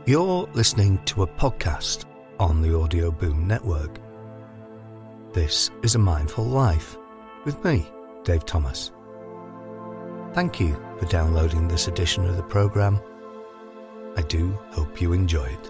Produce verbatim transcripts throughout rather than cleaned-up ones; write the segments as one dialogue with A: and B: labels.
A: You're listening to a podcast on the Audio Boom Network. This is A Mindful Life with me, Dave Thomas. Thank you for downloading this edition of the programme. I do hope you enjoy it.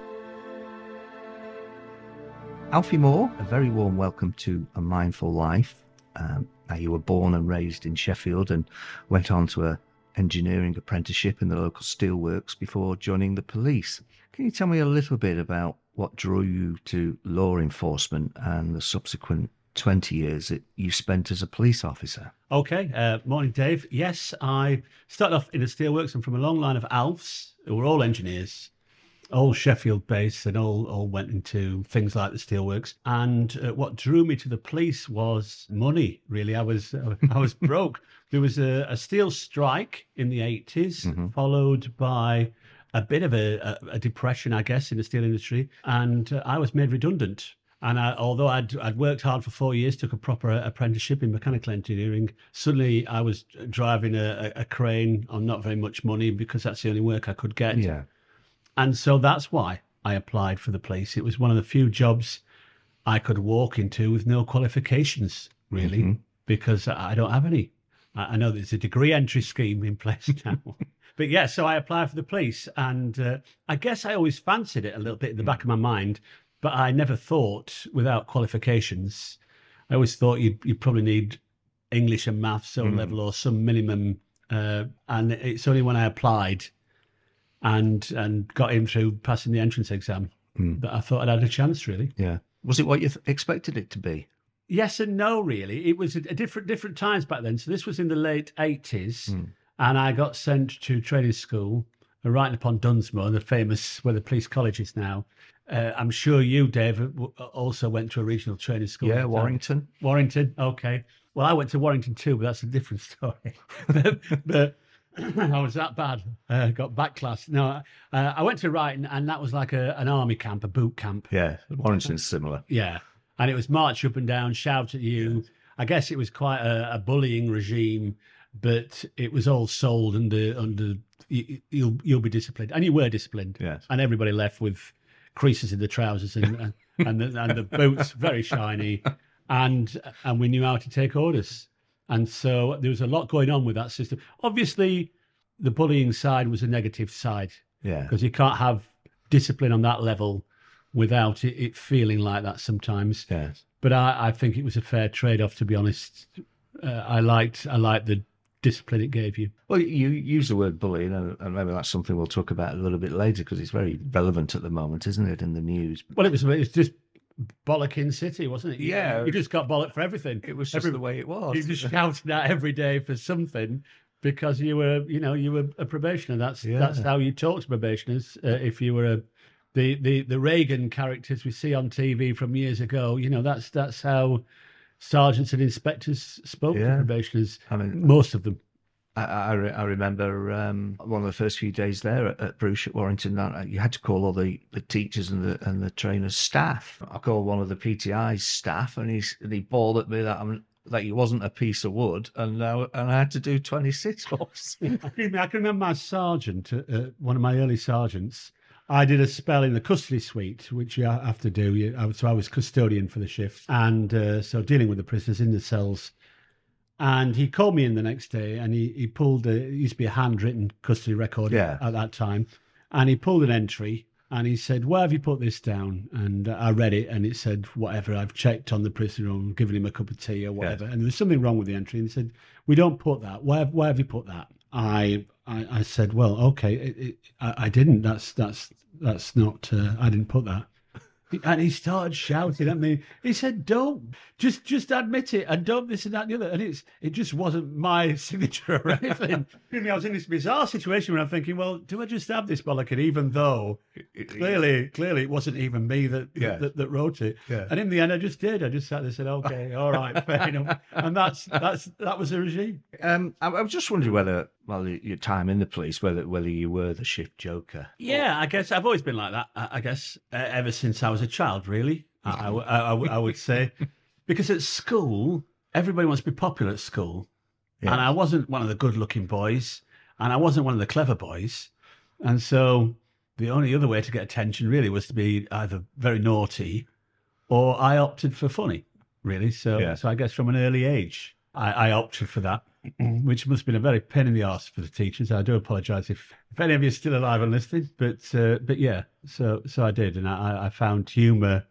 B: Alfie Moore, a very warm welcome to A Mindful Life. Um, now, you were born and raised in Sheffield and went on to an engineering apprenticeship in the local steelworks before joining the police. Can you tell me a little bit about what drew you to law enforcement and the subsequent twenty years that you spent as a police officer?
C: Okay, uh, morning, Dave. Yes, I started off in the steelworks and from a long line of Alfs who were all engineers, all Sheffield based, and all, all went into things like the steelworks. And uh, what drew me to the police was money, really. I was I was broke. There was a, a steel strike in the eighties, mm-hmm. followed by a bit of a, a, a depression, I guess, in the steel industry. And uh, I was made redundant. And I, although I'd, I'd worked hard for four years, took a proper apprenticeship in mechanical engineering, suddenly I was driving a, a crane on not very much money because that's the only work I could get.
B: Yeah.
C: And so that's why I applied for the police. It was one of the few jobs I could walk into with no qualifications, really, mm-hmm. because I don't have any. I know there's a degree entry scheme in place now. But yeah, so I applied for the police, and uh, I guess I always fancied it a little bit in the back of my mind, but I never thought without qualifications. I always thought you'd, you'd probably need English and maths O level mm. or some minimum. Uh, and it's only when I applied and and got in through passing the entrance exam mm. that I thought I'd had a chance, really.
B: Yeah. Was it what you th- expected it to be?
C: Yes and no, really. It was a, a different different times back then. So this was in the late eighties. Mm. And I got sent to training school right upon Dunsmore, the famous, where the police college is now. Uh, I'm sure you, Dave, also went to a regional training school.
B: Yeah, Warrington.
C: Warrington, okay. Well, I went to Warrington too, but that's a different story. but, but I was that bad. I uh, got back class. No, uh, I went to Wrighton, and that was like a, an army camp, a boot camp.
B: Yeah, Warrington's similar.
C: Yeah, and it was march up and down, shout at you. Yes. I guess it was quite a, a bullying regime. But it was all sold under under you, you'll you'll be disciplined, and you were disciplined.
B: Yes.
C: And everybody left with creases in the trousers and and, and, the, and the boots very shiny, and and we knew how to take orders. And so there was a lot going on with that system. Obviously, the bullying side was a negative side.
B: Yeah.
C: Because you can't have discipline on that level without it, it feeling like that sometimes.
B: Yes.
C: But I, I think it was a fair trade-off, to be honest. Uh, I liked I liked the discipline it gave you.
B: Well, you use the word bullying, and, and maybe that's something we'll talk about a little bit later because it's very relevant at the moment, isn't it, in the news?
C: Well, it was, it was just bollocking city, wasn't it? You,
B: yeah.
C: You just got bollocked for everything.
B: It was just Every, the way it was.
C: You just shouted out every day for something because you were, you know, you were a probationer. That's yeah. that's how you talk to probationers. Uh, if you were a the, the the Reagan characters we see on T V from years ago, you know, that's that's how sergeants and inspectors spoke yeah. to probationers, I mean, most of them.
B: I, I, I remember um, one of the first few days there at, at Bruce at Warrington, that you had to call all the, the teachers and the and the trainers staff. I called one of the P T I's staff, and he and he bawled at me that I'm that he wasn't a piece of wood, and uh, and I had to do twenty sit-ups.
C: I can remember my sergeant, uh, one of my early sergeants. I did a spell in the custody suite, which you have to do. So I was custodian for the shift, and uh, so dealing with the prisoners in the cells. And he called me in the next day, and he, he pulled, a, it used to be a handwritten custody record
B: yeah.
C: at that time, and he pulled an entry, and he said, where have you put this down? And I read it, and it said, whatever, I've checked on the prisoner room, given him a cup of tea or whatever. Yeah. And there was something wrong with the entry, and he said, we don't put that. Where, where have you put that? I I, I said, well, okay, it, it, I, I didn't. That's that's that's not. Uh, I didn't put that. And he started shouting at me. He said, "Don't just just admit it, and don't this and that and the other." And it's it just wasn't my signature or anything. I was in this bizarre situation where I'm thinking, well, do I just have this bollocking, even though clearly clearly it wasn't even me that yeah. that, that wrote it.
B: Yeah.
C: And in the end, I just did. I just sat there and said, "Okay, all right, fair enough." And that's that's that was the regime.
B: Um, I, I was just wondering whether, well, your time in the police, whether whether you were the shift joker.
C: Yeah, I guess I've always been like that. I, I guess uh, ever since I was a child, really. I, I, I, I would say, because at school, everybody wants to be popular at school, yeah. and I wasn't one of the good-looking boys, and I wasn't one of the clever boys, and so the only other way to get attention really was to be either very naughty or I opted for funny, really. So,
B: Yeah.
C: so I guess from an early age, I, I opted for that, which must have been a very pain in the arse for the teachers. I do apologise if, if any of you are still alive and listening, but uh, but yeah, so so I did, and I, I found humour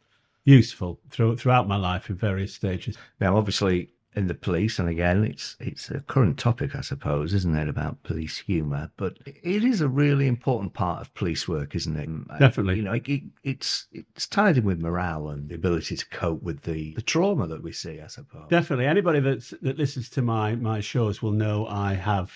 C: useful through, throughout my life in various stages.
B: Now, obviously, in the police, and again, it's it's a current topic, I suppose, isn't it, about police humour? But it is a really important part of police work, isn't it?
C: Definitely.
B: You know, it, it, it's it's tied in with morale and the ability to cope with the, the trauma that we see, I suppose.
C: Definitely. Anybody that's, that listens to my, my shows will know I have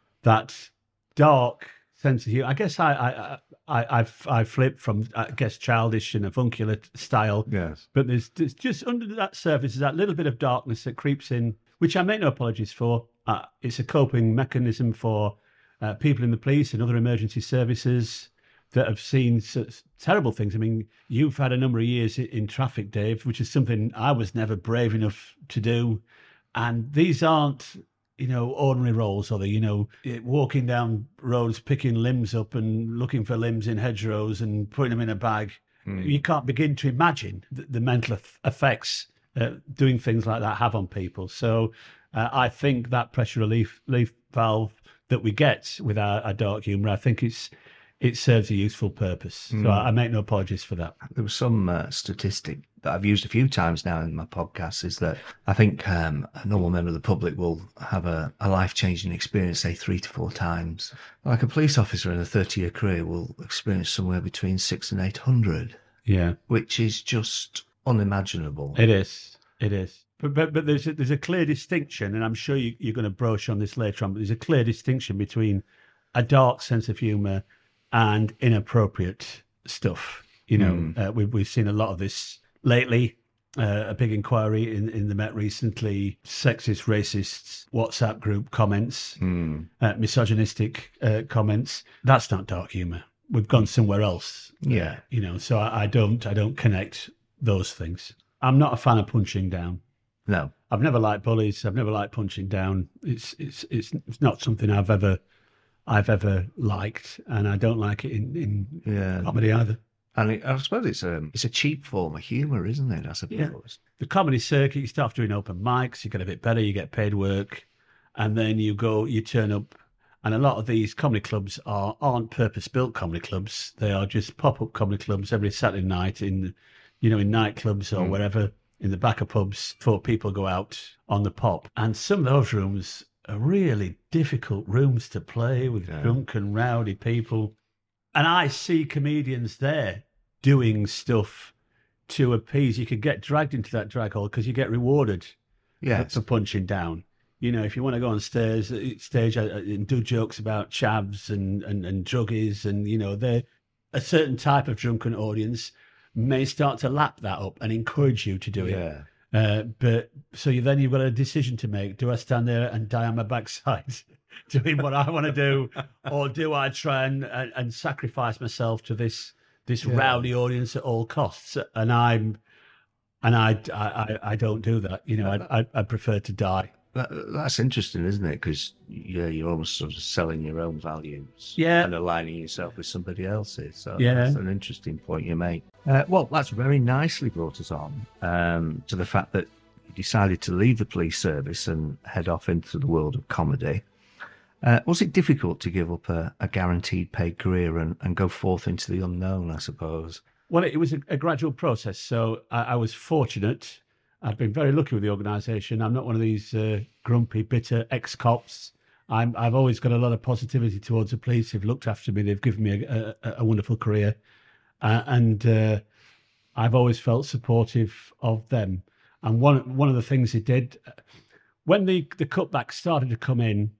C: that dark sense of humour. I guess I, I, I, I've, I flip from, I guess, childish and avuncular style.
B: Yes.
C: But there's, there's just under that surface is that little bit of darkness that creeps in, which I make no apologies for. Uh, it's a coping mechanism for uh, people in the police and other emergency services that have seen such terrible things. I mean, you've had a number of years in, in traffic, Dave, which is something I was never brave enough to do. And these aren't, you know, ordinary roles, are they? You know, walking down roads, picking limbs up and looking for limbs in hedgerows and putting them in a bag. Mm. You can't begin to imagine the, the mental effects uh, doing things like that have on people. So uh, I think that pressure relief, relief valve that we get with our, our dark humour, I think it's it serves a useful purpose. Mm. So I, I make no apologies for that.
B: There was some uh, statistic that I've used a few times now in my podcast, is that I think um, a normal member of the public will have a, a life-changing experience, say, three to four times. Like a police officer in a thirty-year career will experience somewhere between six and eight hundred.
C: Yeah.
B: Which is just unimaginable.
C: It is. It is. But but, but there's, a, there's a clear distinction, and I'm sure you, you're going to broach on this later on, but there's a clear distinction between a dark sense of humour and inappropriate stuff. You know, mm. uh, we've, we've seen a lot of this lately. Uh, a big inquiry in, in the Met recently, sexist, racist WhatsApp group comments, mm. uh, misogynistic uh, comments. That's not dark humour. We've gone somewhere else.
B: Yeah.
C: Uh, you know, so I, I don't I don't connect those things. I'm not a fan of punching down.
B: No.
C: I've never liked bullies. I've never liked punching down. It's it's it's, it's not something I've ever I've ever liked, and I don't like it in, in yeah. comedy either.
B: And it, I suppose it's a, it's a cheap form of humour, isn't it, I suppose?
C: Yeah. The comedy circuit, you start doing open mics, you get a bit better, you get paid work, and then you go, you turn up, and a lot of these comedy clubs are, aren't purpose-built comedy clubs. They are just pop-up comedy clubs every Saturday night in, you know, in nightclubs or mm. wherever, in the back of pubs, before people go out on the pop. And some of those rooms are really difficult rooms to play with yeah. drunk and rowdy people. And I see comedians there doing stuff to appease. You could get dragged into that drag hole because you get rewarded
B: yes.
C: for, for punching down. You know, if you want to go on stage, stage and do jokes about chavs and, and, and druggies, and, you know, they're a certain type of drunken audience may start to lap that up and encourage you to do it.
B: Yeah.
C: Uh, but so you, then you've got a decision to make. Do I stand there and die on my backside doing what I want to do, or do I try and, and, and sacrifice myself to this this yeah. rowdy audience at all costs? And I'm and I, I, I don't do that. You know, I, I, I prefer to die.
B: That, that's interesting, isn't it? Because yeah, you're almost sort of selling your own values,
C: yeah,
B: and aligning yourself with somebody else's. So
C: yeah,
B: that's an interesting point you make. Uh, well, that's very nicely brought us on um, to the fact that you decided to leave the police service and head off into the world of comedy. Uh, was it difficult to give up a, a guaranteed paid career and, and go forth into the unknown, I suppose?
C: Well, it was a, a gradual process. So I, I was fortunate. I've been very lucky with the organisation. I'm not one of these uh, grumpy, bitter ex-cops. I'm, I've always got a lot of positivity towards the police. They've looked after me. They've given me a, a, a wonderful career. Uh, and uh, I've always felt supportive of them. And one one of the things they did, when the, the cutbacks started to come in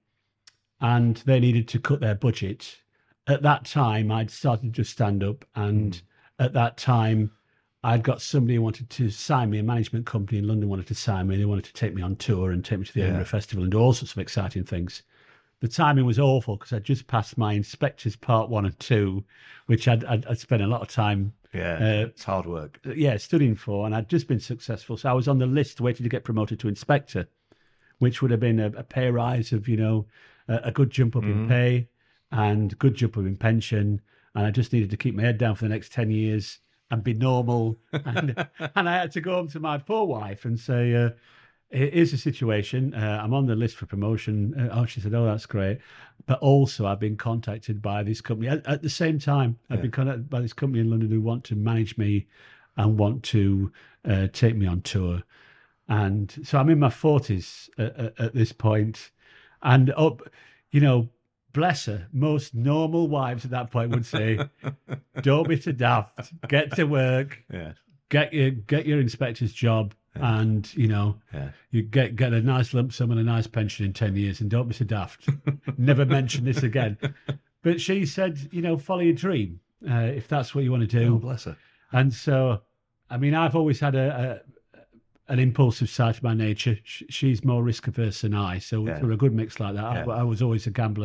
C: and they needed to cut their budget, at that time I'd started to stand up. And mm. at that time, I'd got somebody who wanted to sign me, a management company in London wanted to sign me. They wanted to take me on tour and take me to the yeah. Edinburgh Festival and do all sorts of exciting things. The timing was awful because I'd just passed my inspectors part one and two, which I'd, I'd, I'd spent a lot of time.
B: Yeah, uh, it's hard work.
C: Yeah, studying for, and I'd just been successful. So I was on the list waiting to get promoted to inspector, which would have been a, a pay rise of, you know, a, a good jump up mm-hmm. in pay and good jump up in pension and I just needed to keep my head down for the next ten years and be normal. And, and I had to go home to my poor wife and say, uh, here's the situation. Uh, I'm on the list for promotion. Uh, oh, she said, oh, that's great. But also I've been contacted by this company. At, at the same time, I've yeah. been contacted by this company in London who want to manage me and want to uh, take me on tour. And so I'm in my forties at, at, at this point. And, up, you know, bless her, most normal wives at that point would say, don't be too daft, get to work, yeah. get your get your inspector's job, yeah. and, you know, yeah. you get, get a nice lump sum and a nice pension in ten years, and don't be so daft. Never mention this again. But she said, you know, follow your dream, uh, if that's what you want to do.
B: Oh, bless her.
C: And so, I mean, I've always had a... a an impulsive side to my nature. She's more risk averse than I, so yeah. we're a good mix like that. Yeah. I, I was always a gambler,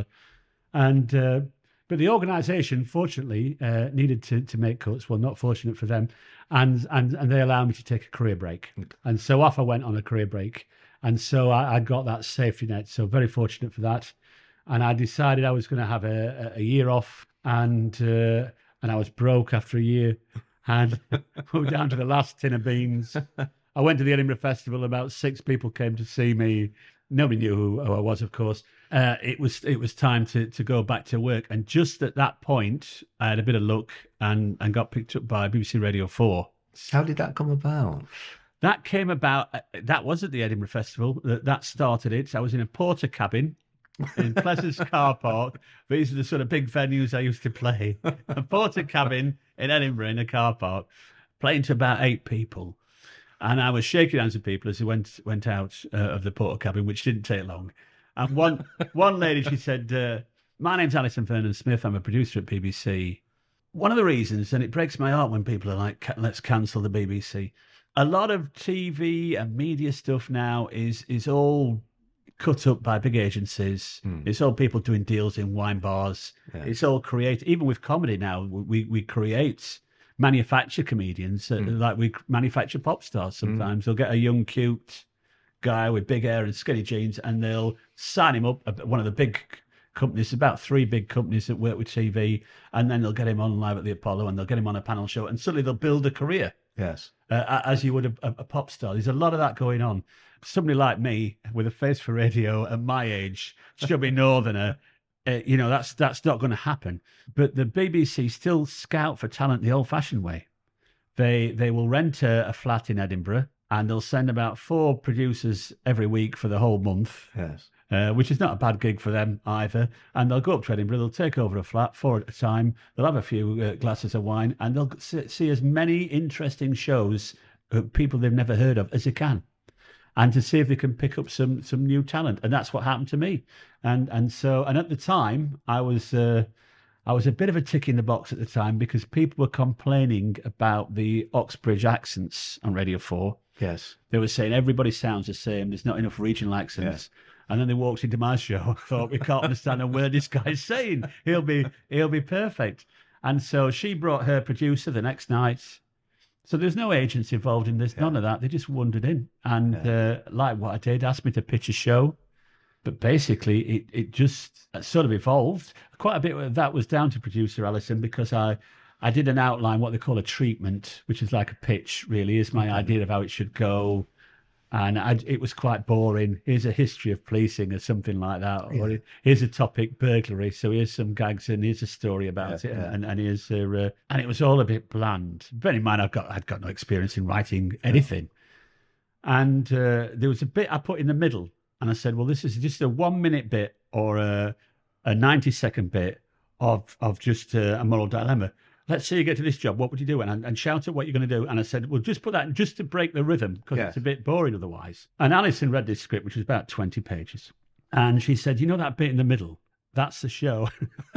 C: and uh, but the organisation, fortunately, uh, needed to to make cuts. Well, not fortunate for them, and and and they allowed me to take a career break, and so off I went on a career break, and so I, I got that safety net. So very fortunate for that, and I decided I was going to have a, a year off, and uh, and I was broke after a year, and we were down to the last tin of beans. I went to the Edinburgh Festival. About six people came to see me. Nobody knew who, who I was, of course. Uh, it was it was time to to go back to work. And just at that point, I had a bit of luck and, and got picked up by B B C Radio four.
B: How did that come about?
C: That came about, that was at the Edinburgh Festival. That, that started it. I was in a porter cabin in Pleasance Car Park. These are the sort of big venues I used to play. A porter cabin in Edinburgh in a car park, playing to about eight people. And I was shaking hands with people as we went went out uh, of the porter cabin, which didn't take long. And one one lady, she said, uh, my name's Alison Vernon-Smith. I'm a producer at B B C. One of the reasons, and it breaks my heart when people are like, let's cancel the B B C. A lot of T V and media stuff now is is all cut up by big agencies. Mm. It's all people doing deals in wine bars. Yeah. It's all created. Even with comedy now, we, we create... manufacture comedians, uh, mm. like we manufacture pop stars sometimes. Mm. They'll get a young, cute guy with big hair and skinny jeans, and they'll sign him up at one of the big companies, about three big companies that work with T V, and then they'll get him on live at the Apollo, and they'll get him on a panel show, and suddenly they'll build a career.
B: Yes.
C: Uh, as you would a, a pop star. There's a lot of that going on. Somebody like me, with a face for radio at my age, chubby northerner, Uh, you know, that's that's not going to happen. But the B B C still scout for talent the old-fashioned way. They they will rent a, a flat in Edinburgh, and they'll send about four producers every week for the whole month.
B: Yes.
C: Uh, which is not a bad gig for them either. And they'll go up to Edinburgh, they'll take over a flat, four at a time. They'll have a few uh, glasses of wine, and they'll see, see as many interesting shows, uh, people they've never heard of, as they can. And to see if they can pick up some some new talent, and that's what happened to me. And and so and at the time, I was uh, I was a bit of a tick in the box at the time because people were complaining about the Oxbridge accents on Radio Four.
B: Yes,
C: they were saying everybody sounds the same. There's not enough regional accents. Yeah. And then they walked into my show. I thought, we can't understand a word this guy's saying. He'll be he'll be perfect. And so she brought her producer the next night. So there's no agency involved in this, yeah. None of that. They just wandered in and, yeah. uh, like what I did, asked me to pitch a show. But basically, it, it just sort of evolved. Quite a bit of that was down to producer Alison because I, I did an outline, what they call a treatment, which is like a pitch, really, is my mm-hmm. idea of how it should go. And I, it was quite boring. Here's a history of policing or something like that. Yeah. Or here's a topic, burglary. So here's some gags and here's a story about yeah, it. Yeah. And, and here's a, uh, and it was all a bit bland. Bear in mind, I've got, I'd got no experience in writing anything. Yeah. And uh, there was a bit I put in the middle. And I said, well, this is just a one minute bit or a, a ninety second bit of, of just a, a moral dilemma. Let's say you get to this job, what would you do? And, and shout at what you're going to do. And I said, well, just put that in just to break the rhythm because yeah. it's a bit boring otherwise. And Alison read this script, which was about twenty pages. And she said, you know that bit in the middle? That's the show.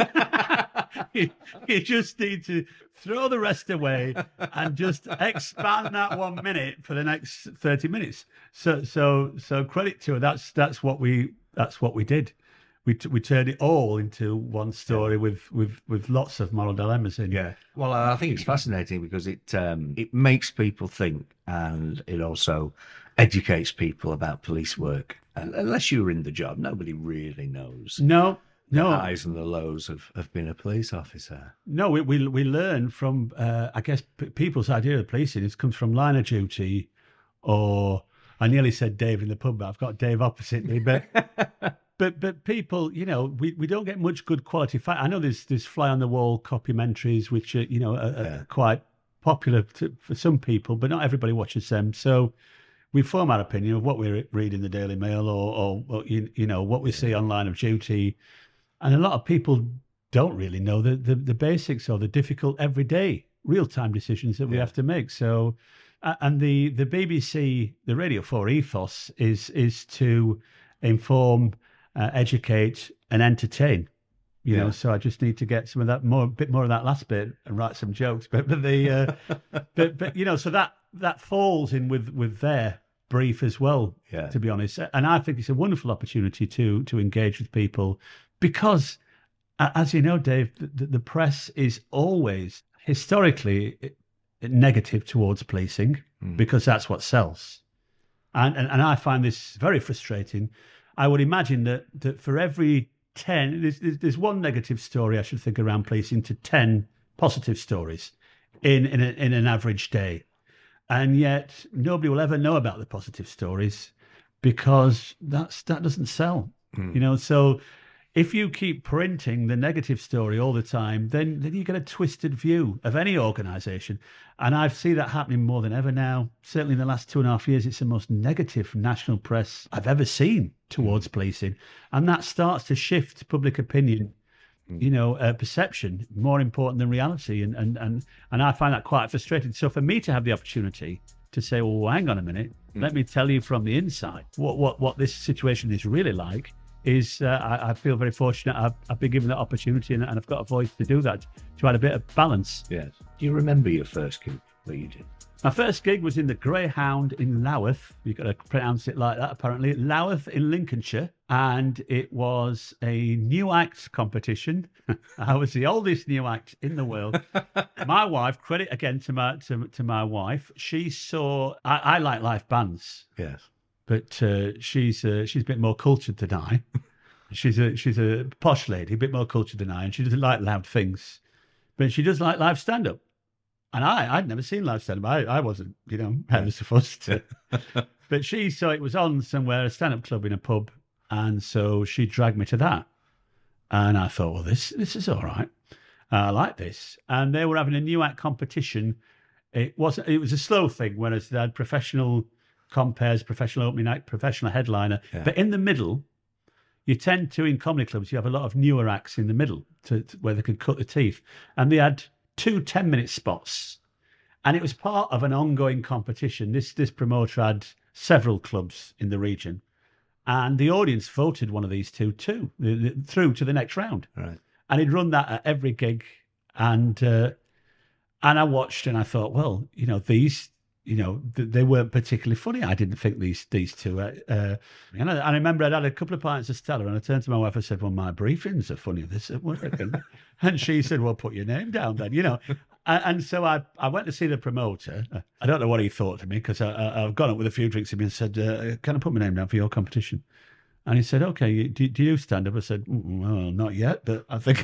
C: you, you just need to throw the rest away and just expand that one minute for the next thirty minutes. So so so credit to her. That's that's what we that's what we did. We t- we turned it all into one story yeah. with, with, with lots of moral dilemmas in.
B: Yeah. Well, I think it's fascinating because it um, it makes people think and it also educates people about police work. And unless you're in the job, nobody really knows.
C: No.
B: the
C: No.
B: highs and the lows of, of being a police officer.
C: No, we we, we learn from, uh, I guess, p- people's idea of policing. It comes from line of duty, or I nearly said Dave in the pub, but I've got Dave opposite me. But but but people, you know, we, we don't get much good quality fight. I know there's there's fly on the wall documentaries, which are, you know, are,
B: Yeah.
C: are quite popular to, for some people, but not everybody watches them. So we form our opinion of what we read in the Daily Mail, or, or, or you, you know, what we see on line of duty. And a lot of people don't really know the, the, the basics or the difficult everyday real-time decisions that we
B: Yeah.
C: have to make. So, uh, and the, the B B C, the Radio four ethos is is to inform, uh, educate, and entertain. You
B: Yeah.
C: know, so I just need to get some of that more, a bit more of that last bit and write some jokes. But but the uh, but but you know, so that that falls in with with their brief as well.
B: Yeah.
C: To be honest, and I think it's a wonderful opportunity to to engage with people, because, a- as you know, Dave, the, the press is always historically negative towards policing,
B: Mm.
C: because that's what sells. And, and and I find this very frustrating. I would imagine that that for every ten, there's, there's there's one negative story, I should think, around policing to ten positive stories in in, a, in an average day, and yet nobody will ever know about the positive stories, because that's that doesn't sell.
B: Mm.
C: You know, so if you keep printing the negative story all the time, then, then you get a twisted view of any organisation. And I see that happening more than ever now. Certainly in the last two and a half years, it's the most negative national press I've ever seen towards policing. And that starts to shift public opinion, you know, uh, perception, more important than reality. And, and, and, and I find that quite frustrating. So for me to have the opportunity to say, well, hang on a minute, let me tell you from the inside what, what, what this situation is really like, is uh, I, I feel very fortunate. I've, I've been given that opportunity, and, and I've got a voice to do that, to add a bit of balance.
B: Yes. Do you remember your first gig that you did?
C: My first gig was in the Greyhound in Louth. You've got to pronounce it like that, apparently. Louth in Lincolnshire. And it was a new act competition. I was the oldest new act in the world. My wife, credit again to my to, to my wife, she saw, I, I like live bands.
B: Yes.
C: But uh, she's uh, she's a bit more cultured than I. She's a she's a posh lady, a bit more cultured than I, and she doesn't like loud things, but she does like live stand up. And I I'd never seen live stand up. I, I wasn't, you know, ever so fussed. But she saw it was on somewhere, a stand up club in a pub, and so she dragged me to that. And I thought, well, this this is all right. I like this. And they were having a new act competition. It wasn't. It was a slow thing, whereas they had professional compares, professional opening act, professional headliner.
B: Yeah.
C: But in the middle, you tend to, in comedy clubs, you have a lot of newer acts in the middle to, to where they can cut the teeth. And they had two ten-minute spots. And it was part of an ongoing competition. This this promoter had several clubs in the region. And the audience voted one of these two too, the, the, through to the next round.
B: Right.
C: And he'd run that at every gig. And uh, and I watched and I thought, well, you know, these... You know, they weren't particularly funny. I didn't think these these two. Uh, uh, and I, I remember I'd had a couple of pints of Stella, and I turned to my wife and said, "Well, my briefings are funny this at work." And she said, "Well, put your name down then." You know, and, and so I, I went to see the promoter. I don't know what he thought of me, because I, I, I've gone up with a few drinks with him and said, uh, "Can I put my name down for your competition?" And he said, "Okay, do, do you stand up?" I said, "Well, not yet, but I think."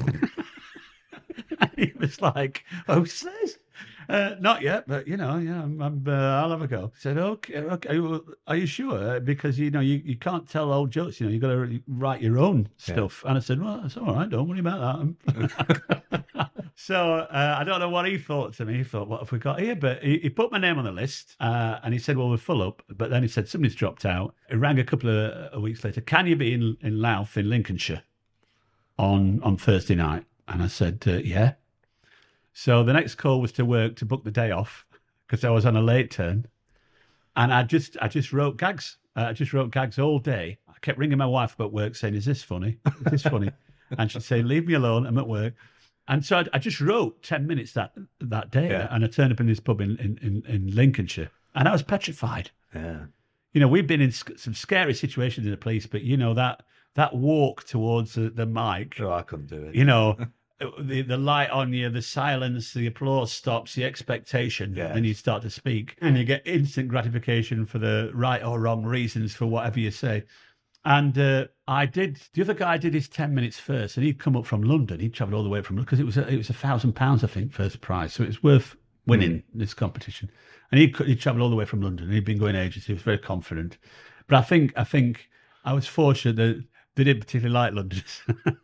C: And he was like, "Oh, says." Uh, not yet, but you know, yeah, I'm, I'm, uh, I'll have a go. I said, okay, okay, well, are you sure? Because you know, you, you can't tell old jokes. You know, you got to write your own stuff. Yeah. And I said, well, that's all right. Don't worry about that. So uh, I don't know what he thought to me. He thought, what have we got here? But he, he put my name on the list, uh, and he said, well, we're full up. But then he said somebody's dropped out. He rang a couple of uh, weeks later. Can you be in in Louth in Lincolnshire on on Thursday night? And I said, uh, yeah. So the next call was to work to book the day off, because I was on a late turn, and I just I just wrote gags. Uh, I just wrote gags all day. I kept ringing my wife about work, saying, "Is this funny? Is this funny?" And she'd say, "Leave me alone. I'm at work." And so I, I just wrote ten minutes that that day,
B: Yeah.
C: and I turned up in this pub in, in, in, in Lincolnshire, and I was petrified.
B: Yeah.
C: You know, we've been in sc- some scary situations in the police, but you know that that walk towards the, the mic.
B: Oh, I couldn't do it.
C: You know. The the light on you, the silence, the applause stops, the expectation,
B: Yes.
C: and you start to speak, and you get instant gratification for the right or wrong reasons for whatever you say. And uh, I did, the other guy did his ten minutes first, and he'd come up from London. He'd travelled all the way from London, because it was a, it was a thousand pounds, I think, first prize. So it was worth winning mm. this competition. And he'd, he'd travelled all the way from London, and he'd been going ages. He was very confident. But I think, I think I was fortunate that they didn't particularly like Londoners.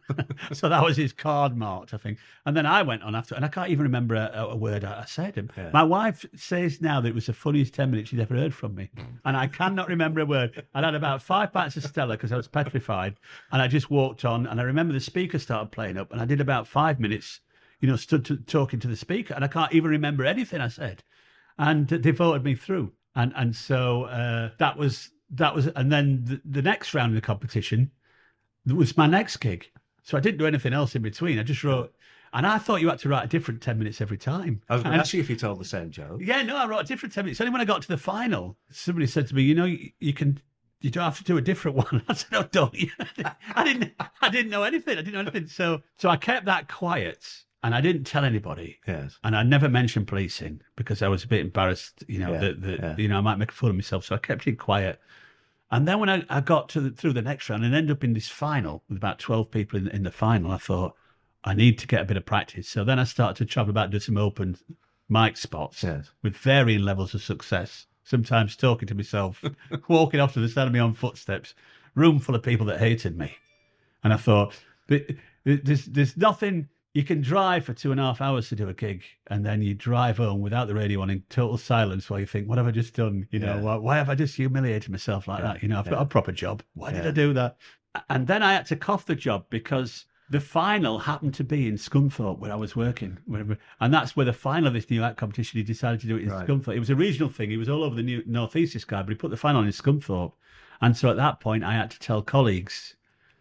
C: So that was his card marked, I think. And then I went on after, and I can't even remember a, a word I said. Yeah. My wife says now that it was the funniest ten minutes she'd ever heard from me. And I cannot remember a word. I had about five pints of Stella because I was petrified. And I just walked on, and I remember the speaker started playing up, and I did about five minutes, you know, stood to, talking to the speaker, and I can't even remember anything I said. And they voted me through. And and so uh, that was, that was, and then the, the next round of the competition was my next gig. So I didn't do anything else in between. I just wrote, and I thought you had to write a different ten minutes every time.
B: I was going to ask you if you told the same joke.
C: Yeah, no, I wrote a different ten minutes. Only when I got to the final, somebody said to me, you know, you, you can, you don't have to do a different one. I said, no, don't you? I didn't, I didn't know anything. I didn't know anything. So, so I kept that quiet, and I didn't tell anybody.
B: Yes.
C: And I never mentioned policing because I was a bit embarrassed, you know, yeah, that, that yeah. you know, I might make a fool of myself. So I kept it quiet. And then when I, I got to the, through the next round and ended up in this final with about twelve people in, in the final, I thought, I need to get a bit of practice. So then I started to travel about, do some open mic spots yes. with varying levels of success. Sometimes talking to myself, walking off to the sound of my own footsteps, room full of people that hated me. And I thought, there's, there's nothing... You can drive for two and a half hours to do a gig, and then you drive home without the radio on in total silence while you think, what have I just done? You know, yeah. why, why have I just humiliated myself like yeah. that? You know, I've yeah. got a proper job. Why yeah. did I do that? And then I had to cough the job because the final happened to be in Scunthorpe where I was working. Wherever, and that's where the final of this new act competition, he decided to do it in right. Scunthorpe. It was a regional thing. He was all over the new North East, this guy, but he put the final in Scunthorpe. And so at that point, I had to tell colleagues,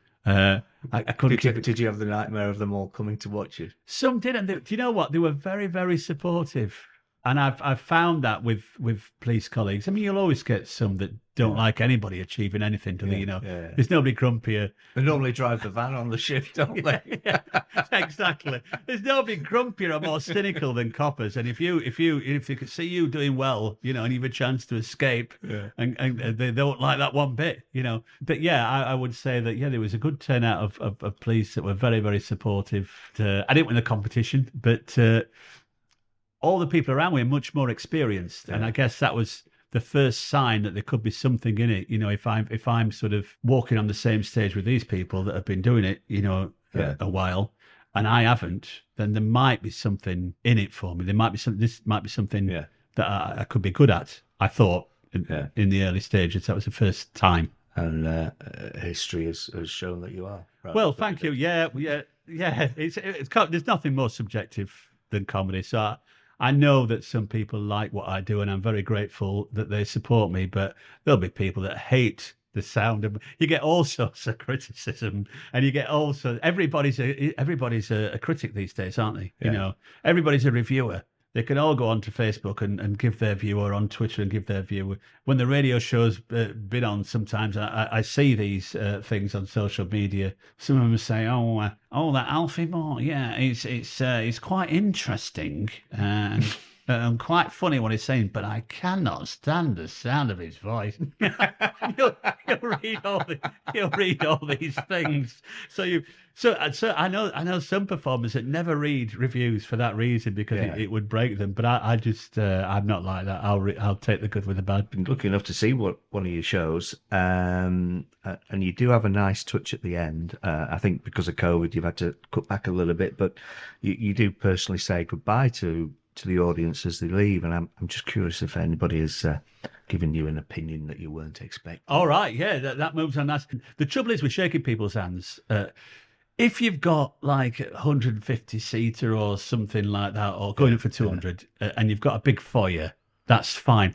C: Uh, I, I couldn't.
B: Did you, did you have the nightmare of them all coming to watch you?
C: Some didn't. They, do you know what? They were very, very supportive, and I've I've found that with, with police colleagues. I mean, you'll always get some that don't yeah. like anybody achieving anything. Do yeah, they? You know, yeah, yeah. there's nobody grumpier.
B: They normally drive the van on the shift, don't they?
C: yeah, yeah, exactly. There's nobody grumpier or more cynical than coppers. And if you if you if they could see you doing well, you know, and you have a chance to escape, yeah. and, and they don't like that one bit, you know. But yeah, I, I would say that yeah, there was a good turnout of, of, of police that were very very supportive. To, I didn't win the competition, but uh, all the people around me are much more experienced, yeah. and I guess that was the first sign that there could be something in it. You know, if I'm if I'm sort of walking on the same stage with these people that have been doing it, you know, yeah. a, a while, and I haven't, then there might be something in it for me. There might be some. This might be something yeah. that I, I could be good at. I thought in, yeah. in the early stages that was the first time.
B: And uh, history has, has shown that you are.
C: Right. Well, thank you. Yeah, yeah, yeah. It's it's there's nothing more subjective than comedy. So. I, I know that some people like what I do, and I'm very grateful that they support me, but there'll be people that hate the sound of you get all sorts of criticism, and you get also everybody's a everybody's a, a critic these days, aren't they? Yeah. You know, everybody's a reviewer. They can all go onto Facebook and, and give their view, or on Twitter and give their view. When the radio show's uh, been on, sometimes I, I see these uh, things on social media. Some of them say, "Oh, uh, oh, that Alfie Moore, yeah, it's it's uh, it's quite interesting and and quite funny what he's saying, but I cannot stand the sound of his voice." you'll, you'll read all the, you'll read all these things. So you. So, so I know I know some performers that never read reviews for that reason because yeah. it, it would break them. But I, I just uh, I'm not like that. I'll re- I'll take the good with the bad.
B: Been lucky enough to see what one of your shows, um, uh, and you do have a nice touch at the end. Uh, I think because of COVID, you've had to cut back a little bit, but you, you do personally say goodbye to to the audience as they leave. And I'm I'm just curious if anybody has uh, given you an opinion that you weren't expecting.
C: All right, yeah, that, that moves on. That's the trouble is with shaking people's hands. Uh, If you've got like a one hundred fifty seater or something like that, or going up for two hundred, yeah. and you've got a big foyer, that's fine.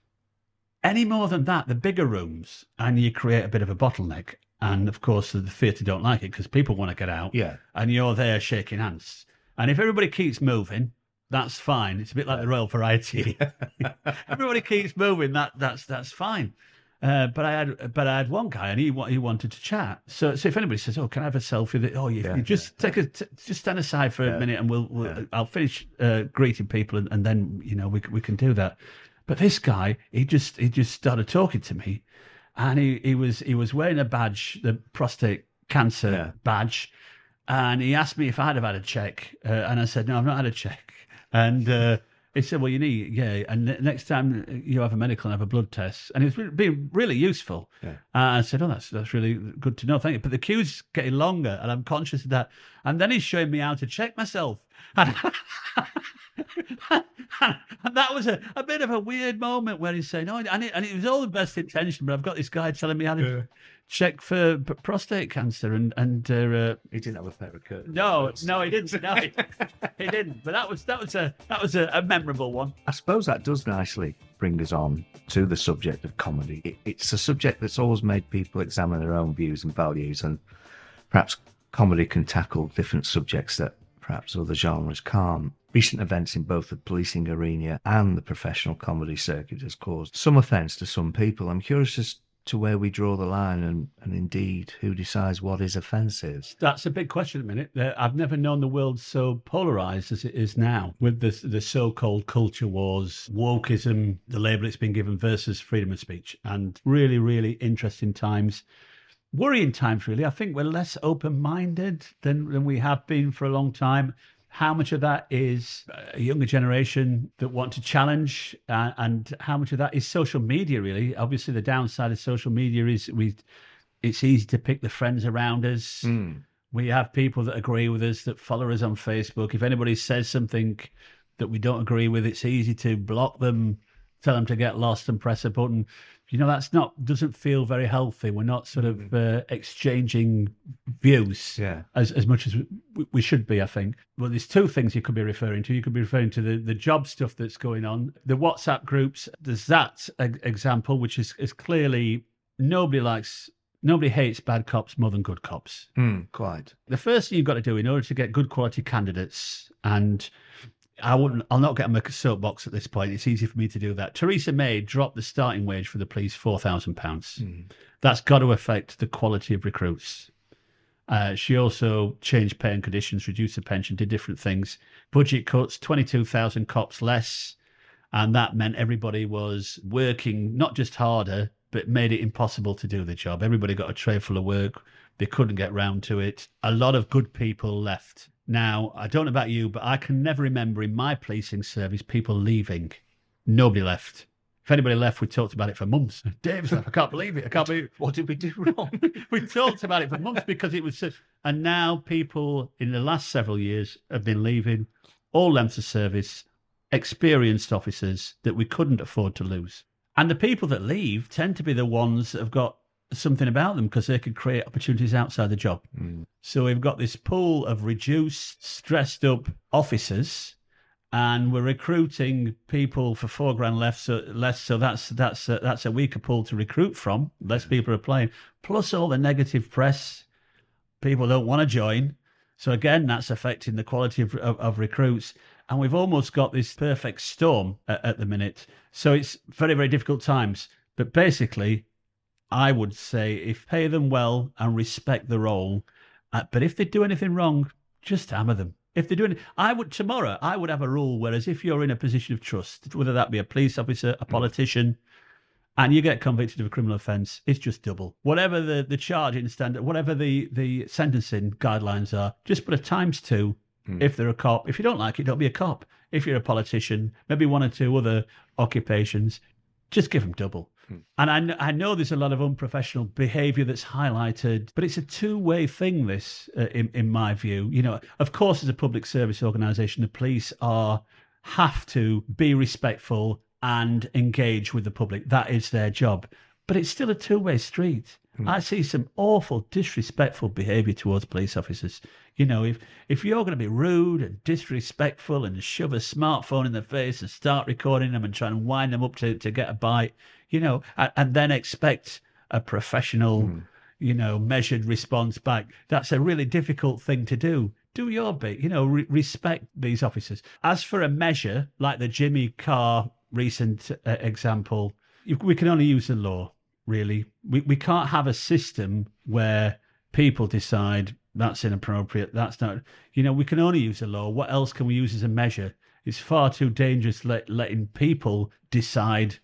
C: Any more than that, the bigger rooms, and you create a bit of a bottleneck. And of course, the theatre don't like it because people want to get out.
B: Yeah.
C: And you're there shaking hands. And if everybody keeps moving, that's fine. It's a bit like the Royal Variety. Everybody keeps moving. That that's that's fine. Uh, but I had, but I had one guy, and he he wanted to chat. So, so if anybody says, "Oh, can I have a selfie?" That, oh, you, yeah, you just yeah, take yeah. a, t- just stand aside for yeah. a minute, and we'll, we'll yeah. I'll finish uh, greeting people, and, and then you know we we can do that. But this guy, he just he just started talking to me, and he, he was he was wearing a badge, the prostate cancer
B: Yeah.
C: badge, and he asked me if I'd have had a check, uh, and I said, no, I've not had a check. And uh, he said, well, you need, yeah, and the next time you have a medical and have a blood test. And it was being really useful.
B: Yeah.
C: Uh, I said, oh, that's that's really good to know, thank you. But the queue's getting longer, and I'm conscious of that. And then he's showing me how to check myself. And, and that was a, a bit of a weird moment where he's saying, oh, and it, and it was all the best intention, but I've got this guy telling me how to
B: Yeah.
C: check for p- prostate cancer, and and uh,
B: He didn't have a pair of curtains.
C: no, no, he didn't. No, he, he didn't. But that was that was a that was a, a memorable one.
B: I suppose that does nicely bring us on to the subject of comedy. It, it's a subject that's always made people examine their own views and values, and perhaps comedy can tackle different subjects that perhaps other genres can't. Recent events in both the policing arena and the professional comedy circuit has caused some offence to some people. I'm curious as to where we draw the line, and, and indeed who decides what is offensive.
C: That's a big question at the minute. Uh, I've never known the world so polarised as it is now, with the the so-called culture wars, wokeism, the label it's been given, versus freedom of speech. And really, really interesting times. Worrying times, really. I think we're less open-minded than, than we have been for a long time. How much of that is a younger generation that want to challenge, uh, and how much of that is social media, really? Obviously, the downside of social media is we it's easy to pick the friends around us.
B: Mm.
C: We have people that agree with us, that follow us on Facebook. If anybody says something that we don't agree with, it's easy to block them, tell them to get lost and press a button. You know, that's not, doesn't feel very healthy. We're not sort of uh, exchanging views
B: Yeah.
C: as, as much as we, we should be, I think. Well, there's two things you could be referring to. You could be referring to the, the job stuff that's going on, the WhatsApp groups. There's that e- example, which is, is clearly nobody likes, nobody hates bad cops more than good cops.
B: Mm, quite.
C: The first thing you've got to do in order to get good quality candidates, and I wouldn't, I'll not get on my soapbox at this point. It's easy for me to do that. Theresa May dropped the starting wage for the police four thousand pounds.
B: Mm.
C: That's got to affect the quality of recruits. Uh, she also changed pay and conditions, reduced the pension, did different things. Budget cuts, twenty-two thousand cops less. And that meant everybody was working not just harder, but made it impossible to do the job. Everybody got a tray full of work. They couldn't get round to it. A lot of good people left. Now, I don't know about you, but I can never remember in my policing service people leaving. Nobody left. If anybody left, we talked about it for months. Dave's like, I can't believe it. I can't believe it.
B: What did we do wrong?
C: We talked about it for months because it was such... And now people in the last several years have been leaving, all lengths of service, experienced officers that we couldn't afford to lose. And the people that leave tend to be the ones that have got something about them because they could create opportunities outside the job.
B: Mm.
C: So we've got this pool of reduced, stressed up officers, and we're recruiting people for four grand less. So less. So that's that's a, that's a weaker pool to recruit from. Less people are applying. Plus all the negative press. People don't want to join. So again, that's affecting the quality of, of, of recruits. And we've almost got this perfect storm at, at the minute. So it's very, very difficult times. But basically, I would say if pay them well and respect the role, uh, but if they do anything wrong, just hammer them. If they're doing it, I would tomorrow, I would have a rule, whereas if you're in a position of trust, whether that be a police officer, a politician, and you get convicted of a criminal offence, it's just double. Whatever the, the charging standard, whatever the, the sentencing guidelines are, just put a times two mm. if they're a cop. If you don't like it, don't be a cop. If you're a politician, maybe one or two other occupations, just give them double. And I, I know there's a lot of unprofessional behaviour that's highlighted, but it's a two-way thing, this, uh, in, in my view. You know, of course, as a public service organisation, the police are have to be respectful and engage with the public. That is their job. But it's still a two-way street. Mm. I see some awful, disrespectful behaviour towards police officers. You know, if, if you're going to be rude and disrespectful and shove a smartphone in their face and start recording them and try and wind them up to, to get a bite, you know, and, and then expect a professional, mm. you know, measured response back, that's a really difficult thing to do. Do your bit, you know, re- respect these officers. As for a measure, like the Jimmy Carr recent uh, example, we can only use the law, really. We we can't have a system where people decide that's inappropriate, that's not, you know, we can only use the law. What else can we use as a measure? It's far too dangerous let, letting people decide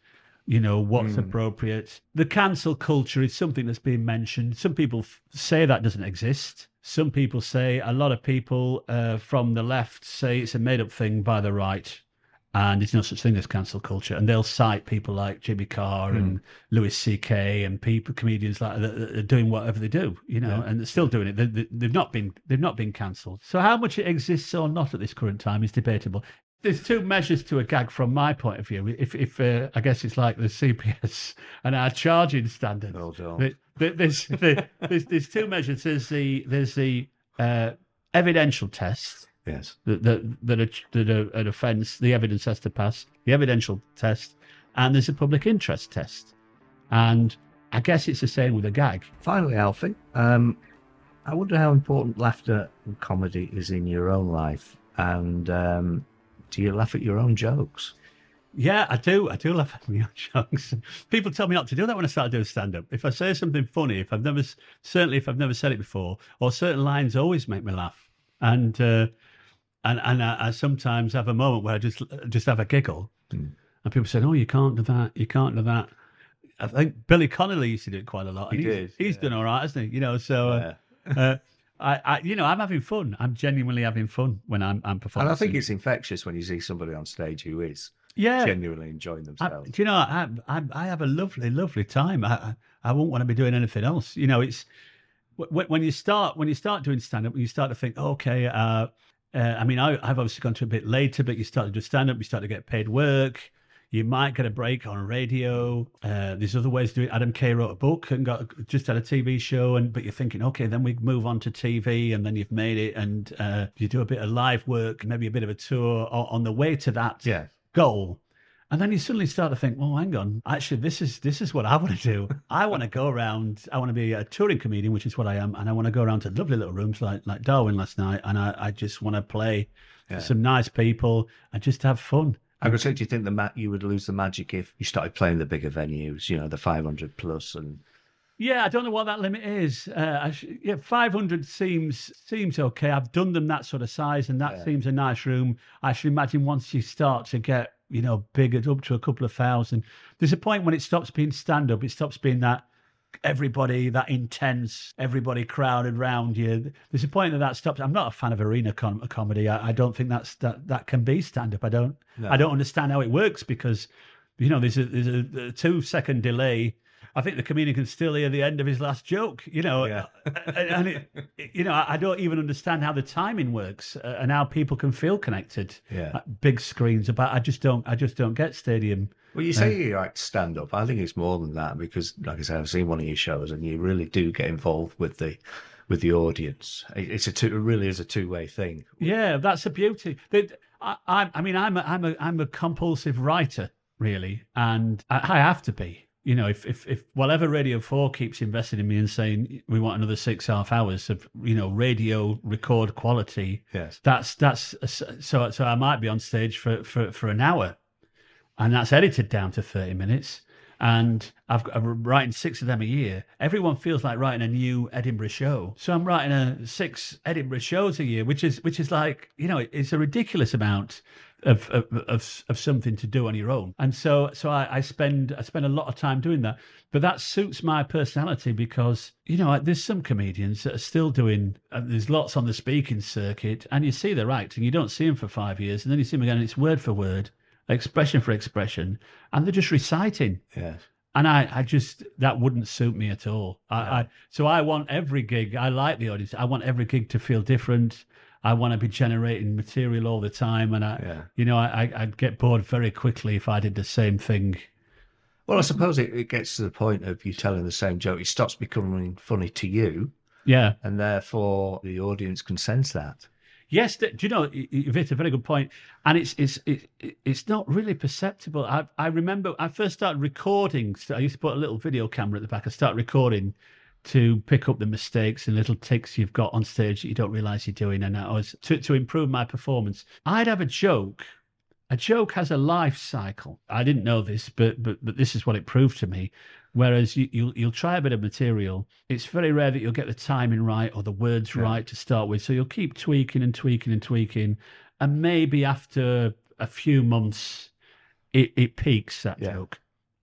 C: you know, what's
B: Mm.
C: appropriate. The cancel culture is something that's been mentioned. Some people f- say that doesn't exist. Some people say, a lot of people uh, from the left say it's a made-up thing by the right, and there's no such thing as cancel culture. And they'll cite people like Jimmy Carr
B: Mm.
C: and Louis C K and people, comedians like that, that are doing whatever they do, you know,
B: Yeah.
C: and they're still doing it. They, they, they've not been they've not been cancelled. So how much it exists or not at this current time is debatable. There's two measures to a gag from my point of view. If, if uh, I guess it's like the C P S and our charging standards.
B: Well done.
C: The- the- There's, the- there's there's two measures. There's the there's the uh, evidential test
B: Yes.
C: that that that, a, that a, an offence, the evidence has to pass. The evidential test, and there's a public interest test. And I guess it's the same with a gag.
B: Finally, Alfie, um, I wonder how important laughter and comedy is in your own life, and um, do you laugh at your own jokes?
C: Yeah, I do. I do laugh at my own jokes. People tell me not to do that when I start doing stand-up. If I say something funny, if I've never, certainly if I've never said it before, or certain lines always make me laugh, and uh, and and I, I sometimes have a moment where I just just have a giggle,
B: Mm.
C: and people say, "Oh, you can't do that. You can't do that." I think Billy Connolly used to do it quite a lot.
B: He
C: and he's,
B: did,
C: He's
B: yeah.
C: done all right, hasn't he? You know, so. Uh,
B: Yeah.
C: uh, I, I, you know, I'm having fun. I'm genuinely having fun when I'm, I'm performing.
B: And I think it's infectious when you see somebody on stage who is
C: yeah.
B: genuinely enjoying
C: I,
B: themselves.
C: do you know? I, I I have a lovely, lovely time. I I, I won't want to be doing anything else. You know, it's when, when you start when you start doing stand up, you start to think, okay. Uh, uh, I mean, I, I've obviously gone to a bit later, but you start to do stand up. You start to get paid work. You might get a break on radio. Uh, there's other ways to do it. Adam Kay wrote a book and got just had a T V show, and but you're thinking, okay, then we move on to T V, and then you've made it, and uh, you do a bit of live work, maybe a bit of a tour on, on the way to that
B: Yeah.
C: goal. And then you suddenly start to think, well, hang on, actually, this is this is what I want to do. I want to go around. I want to be a touring comedian, which is what I am, and I want to go around to lovely little rooms like like Darwin last night, and I, I just want to play
B: Yeah.
C: for some nice people and just have fun.
B: I could say, do you think the ma- you would lose the magic if you started playing the bigger venues, you know, the five hundred plus and...
C: Yeah, I don't know what that limit is. Uh, I sh- yeah, five hundred seems seems okay. I've done them that sort of size, and that
B: Yeah.
C: seems a nice room. I should imagine once you start to get, you know, bigger, up to a couple of thousand, there's a point when it stops being stand-up. It stops being that everybody, that intense, everybody crowded round you. There's a point that that stops. I'm not a fan of arena com- comedy. I, I don't think that's that that can be stand-up. I don't.
B: No.
C: I don't understand how it works because, you know, there's a there's a, a two-second delay. I think the comedian can still hear the end of his last joke, you know,
B: Yeah.
C: and, and it, you know, I don't even understand how the timing works uh, and how people can feel connected.
B: Yeah.
C: At big screens, about I just don't, I just don't get stadium.
B: Well, you say you like stand-up. I think it's more than that because, like I said, I've seen one of your shows and you really do get involved with the with the audience. It- It's a two, it really is a two-way thing.
C: Yeah, that's the beauty. They- I, I, I mean, I'm a, I'm a, I'm a compulsive writer, really, and I, I have to be. You know, if, if if whatever Radio Four keeps investing in me and saying we want another six half hours of, you know, radio record quality,
B: Yes.
C: that's that's so so I might be on stage for for, for an hour, and that's edited down to thirty minutes. And I've got, I'm writing six of them a year. Everyone feels like writing a new Edinburgh show, so I'm writing a six Edinburgh shows a year, which is which is like, you know, it's a ridiculous amount of of of, of something to do on your own. And so so I, I spend I spend a lot of time doing that. But that suits my personality because, you know, there's some comedians that are still doing. Uh, there's lots on the speaking circuit, and you see they're acting. You don't see them for five years, and then you see them again, and it's word for word, expression for expression, and they're just reciting.
B: Yes.
C: And I, I just, that wouldn't suit me at all. I, I, so I want every gig, I like the audience, I want every gig to feel different. I want to be generating material all the time. And I,
B: Yeah.
C: you know, I, I'd get bored very quickly if I did the same thing.
B: Well, I suppose it, it gets to the point of you telling the same joke. It stops becoming funny to you,
C: Yeah.
B: and therefore the audience can sense that.
C: Yes, do you know, you've hit a very good point, and it's it's it, it's not really perceptible. I I remember I first started recording. So I used to put a little video camera at the back. I started recording to pick up the mistakes and little ticks you've got on stage that you don't realise you're doing, and I was to to improve my performance. I'd have a joke. A joke has a life cycle. I didn't know this, but but but this is what it proved to me. Whereas you, you'll you'll try a bit of material, it's very rare that you'll get the timing right or the words
B: Yeah.
C: right to start with. So you'll keep tweaking and tweaking and tweaking, and maybe after a few months, it, it peaks that
B: Yeah.
C: joke,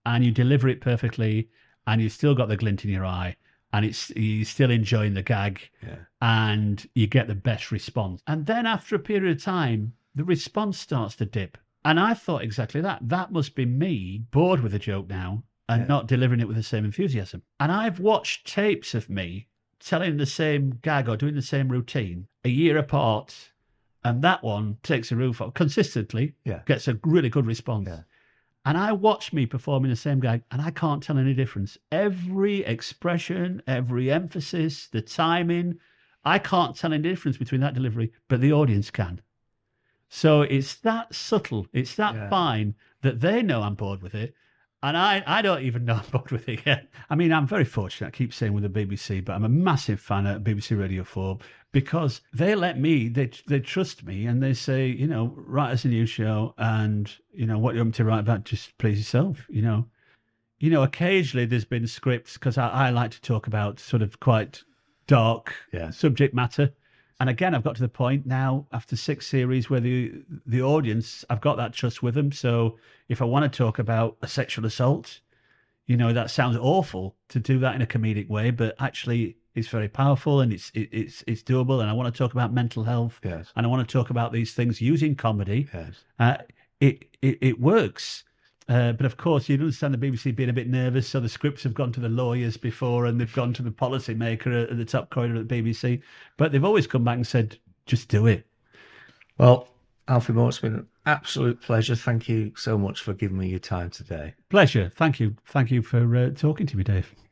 C: and you deliver it perfectly, and you've still got the glint in your eye, and it's you're still enjoying the gag,
B: Yeah.
C: and you get the best response. And then after a period of time, the response starts to dip. And I thought exactly that. That must be me bored with a joke now and
B: Yeah.
C: not delivering it with the same enthusiasm. And I've watched tapes of me telling the same gag or doing the same routine a year apart, and that one takes the roof off consistently,
B: Yeah.
C: gets a really good response.
B: Yeah.
C: And I watch me performing the same gag, and I can't tell any difference. Every expression, every emphasis, the timing, I can't tell any difference between that delivery, but the audience can. So it's that subtle, it's that
B: Yeah.
C: fine that they know I'm bored with it. And I, I don't even know I'm bored with it yet. I mean, I'm very fortunate, I keep saying with the B B C, but I'm a massive fan of B B C Radio four because they let me, they they trust me, and they say, you know, write us a new show, and, you know, what you want me to write about, just please yourself, you know. You know, occasionally there's been scripts, because I, I like to talk about sort of quite dark
B: Yeah.
C: subject matter. And again, I've got to the point now after six series where the the audience, I've got that trust with them. So if I want to talk about a sexual assault, you know, that sounds awful to do that in a comedic way, but actually it's very powerful, and it's it, it's it's doable. And I want to talk about mental health,
B: Yes.
C: and I want to talk about these things using comedy.
B: Yes.
C: Uh, it, it it works. Uh, but of course, you understand the B B C being a bit nervous, so the scripts have gone to the lawyers before, and they've gone to the policymaker at the top corridor at the B B C. But they've always come back and said, just do it.
B: Well, Alfie Moore, it's been an absolute pleasure. Thank you so much for giving me your time today.
C: Pleasure. Thank you. Thank you for uh, talking to me, Dave.